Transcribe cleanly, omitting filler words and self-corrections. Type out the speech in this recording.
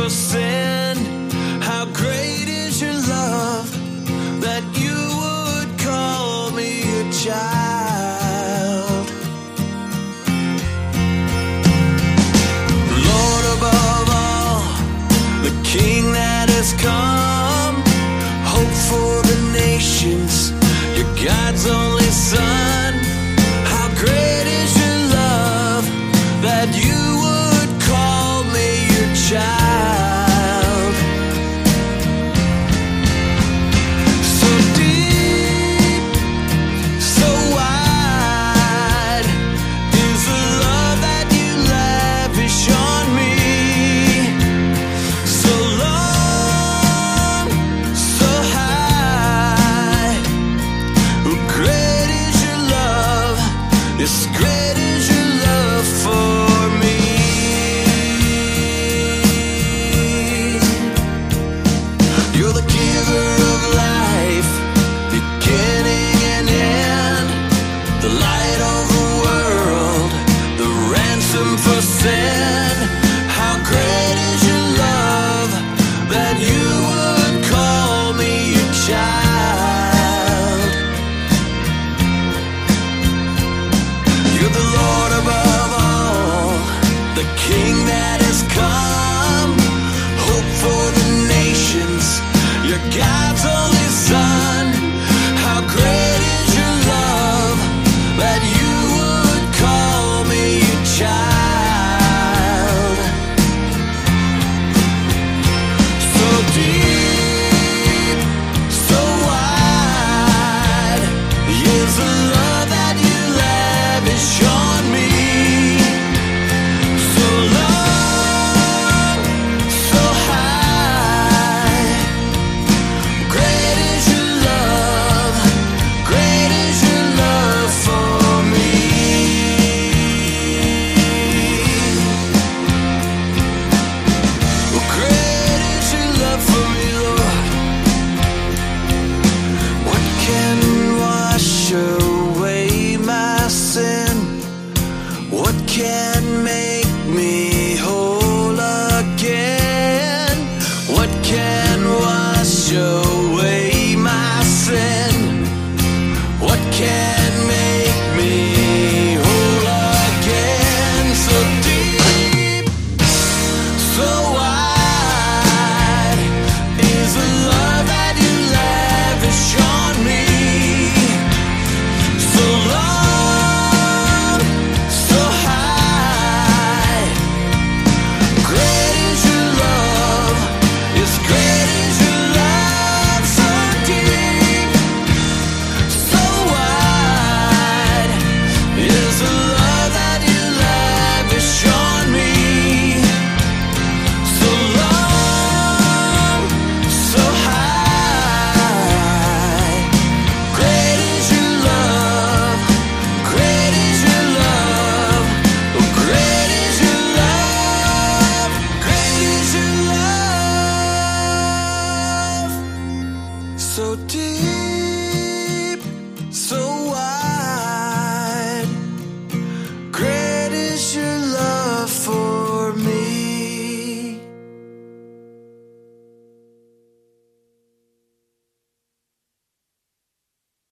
for sin. How great is your love that you would call me a child. Lord above all, the King that has come, hope for the nations, your God's only Son. How great is your love that you would call me your child. So deep, so wide is the love that you lavish on me. So long, so high, great is your love, yes, great is your love for me. You're the giver of life, beginning and end, the light of the world, the ransom for sin.